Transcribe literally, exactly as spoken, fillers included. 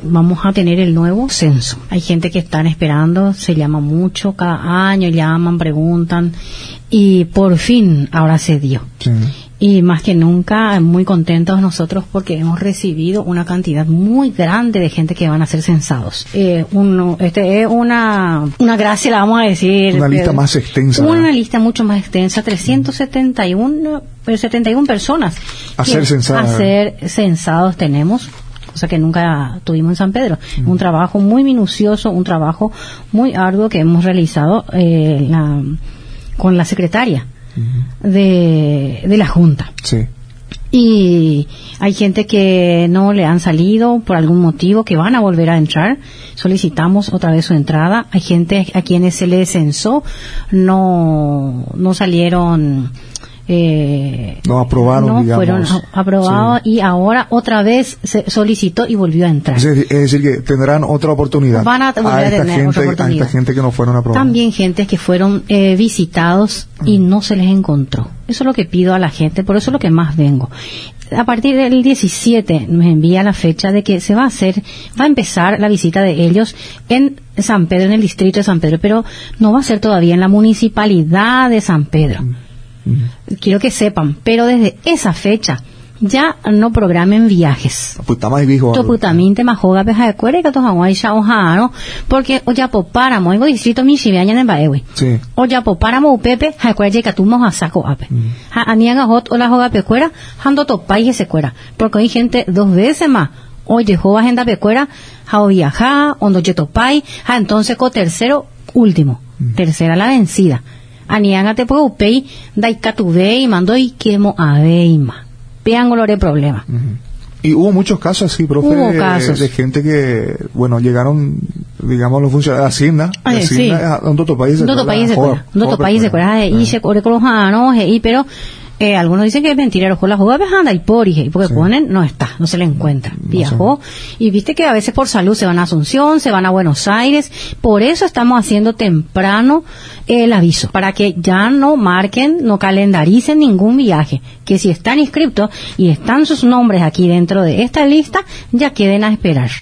vamos a tener el nuevo censo. Hay gente que están esperando, se llama mucho, cada año llaman, preguntan, y por fin ahora se dio. Sí. Y más que nunca, muy contentos nosotros porque hemos recibido una cantidad muy grande de gente que van a ser censados. Eh, uno, este es una, una gracia, la vamos a decir. Una lista eh, más extensa. Una ¿no? lista mucho más extensa, trescientas setenta y una personas. A ser censados. A ser censados tenemos. Cosa que nunca tuvimos en San Pedro. Mm. Un trabajo muy minucioso, un trabajo muy arduo que hemos realizado eh, la, con la secretaria mm. de, de la Junta. Sí. Y hay gente que no le han salido por algún motivo, que van a volver a entrar. Solicitamos otra vez su entrada. Hay gente a quienes se les censó, no, no salieron... Eh, no aprobaron, no digamos. fueron aprobados, sí. Y ahora otra vez se solicitó y volvió a entrar. Es decir, es decir que tendrán otra oportunidad. Van a volver a, a esta tener gente, otra oportunidad. A esta gente que no fueron aprobados. También gente que fueron eh, visitados mm. y no se les encontró. Eso es lo que pido a la gente, por eso es lo que más vengo. A partir del diecisiete nos envía la fecha de que se va a hacer, va a empezar la visita de ellos en San Pedro, en el distrito de San Pedro, pero no va a ser todavía en la municipalidad de San Pedro. Mm. Uh-huh. Quiero que sepan, pero desde esa fecha ya no programen viajes. Toputaminte majoga peja de cuera y que tojaguay shaojano porque o ya popáramo en distrito michiviaña en baewe. Sí. O ya popáramo upepe ha cuera ya catuma a saco ape. Ha anianga hot o la joga pecuera hando topai ese cuera. Porque hay gente dos veces más. Oye, joga agenda pecuera ha o viaja o no ye topai ha entonces co tercero último. Uh-huh. Tercera la vencida. Anianga te puedo upei daikatubei mando y quemo aveima. Vean olor de problema. Uh-huh. Y hubo muchos casos así, profe, hubo casos. De gente que, bueno, llegaron, digamos, los funcionarios de Hacienda, Ay, de Hacienda, sí. a otro país de otro país de cuera, otro país de cuera, y se corre con los janos, y pero Eh, algunos dicen que es mentira, ojo, la jugada anda y por y porque sí. Ponen, no está, no se le encuentra. No viajó, sé. Y viste que a veces por salud se van a Asunción, se van a Buenos Aires, por eso estamos haciendo temprano el aviso, para que ya no marquen, no calendaricen ningún viaje, que si están inscriptos y están sus nombres aquí dentro de esta lista, ya queden a esperar.